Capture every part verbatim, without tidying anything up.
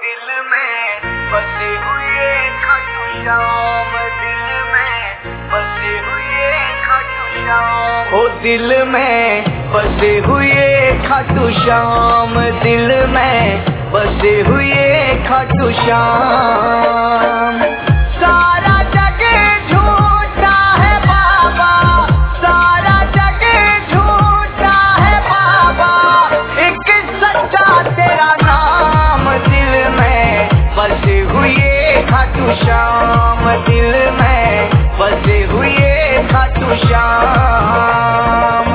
दिल में बसे हुए खाटू श्याम, दिल में बसे हुए खाटू श्याम, ओ दिल में बसे हुए खाटू श्याम, दिल में बसे हुए खाटू श्याम। सारा जग झूठा है बाबा, सारा जग झूठा है बाबा, एक सच्चा तेरा नाम, दिल में बसे हुए खाटू श्याम, दिल में बसे हुए खाटू श्याम।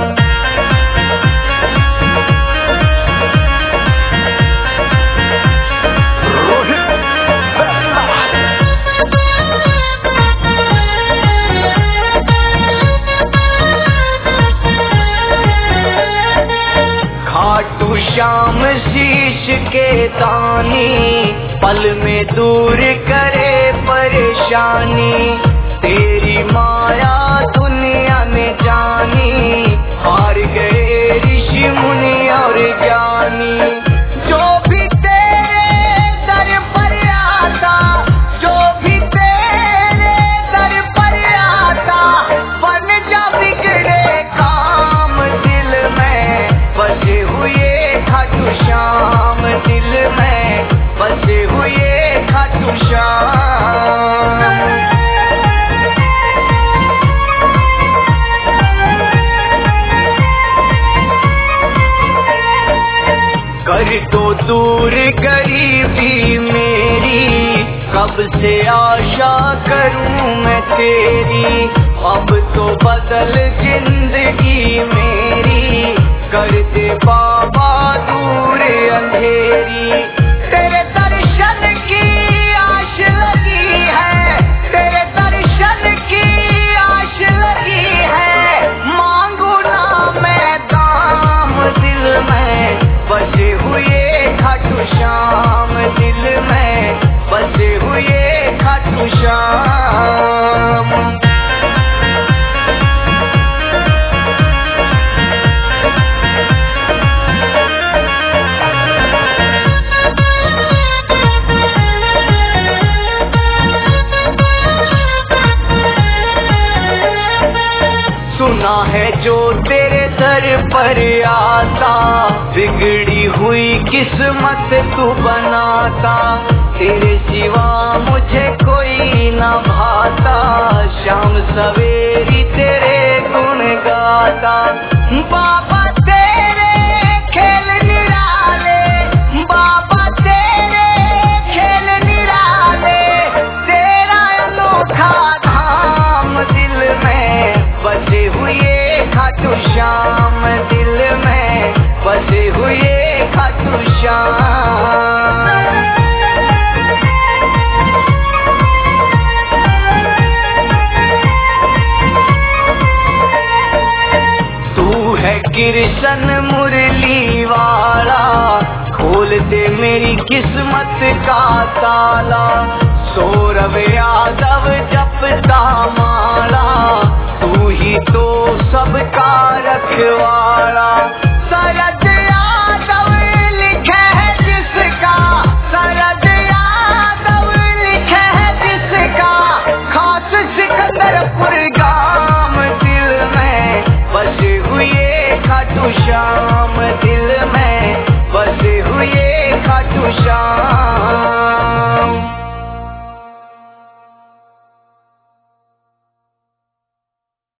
खाटू श्याम शीश के दानी, पल में दूर करे परेशानी, तेरी माया दुनिया ने जानी, हार गए ऋषि मुनि और ज्ञानी। जो भी तेरे दर पर आता, जो भी तेरे दर पर आता, बन जा बिगड़े काम, दिल में बसे हुए खाटू श्याम, दिल में बसे हुए खाटू श्याम। कर तो दूर गरीबी मेरी, कब से आशा करूं मैं तेरी, अब तो बदल जिंदगी मेरी, कर दे बाबा दूर अंधेरी। तेरे दर्शन की आश लगी है, तेरे दर्शन की आश लगी है, मांगू ना मैं दाम, दिल में बसे हुए खाटू श्याम, दिल में बसे हुए खाटू श्याम। सुना है जो तेरे दर पर आता, बिगड़ी हुई किस्मत तू बनाता, तेरे सिवा मुझे कोई न भाता, शाम सवेरी तेरे गुण गाता। बाबा तेरे खेल निराले, बाबा तेरे खेल निराले, तेरा अनोखा धाम, दिल में बसे हुए खाटू श्याम, दिल में बसे हुए खाटू श्याम। तू है कृष्ण मुरली वाला, खोल दे मेरी किस्मत का ताला, सौरभ यादव जपता माला, तू ही तो सबका रखवाला। शरद यादव लिखे है जिसका, शरद यादव लिखे है जिसका, खास सिकंदरपुर गाम, दिल में बसे हुए खाटू श्याम, दिल में बसे हुए खाटू श्याम।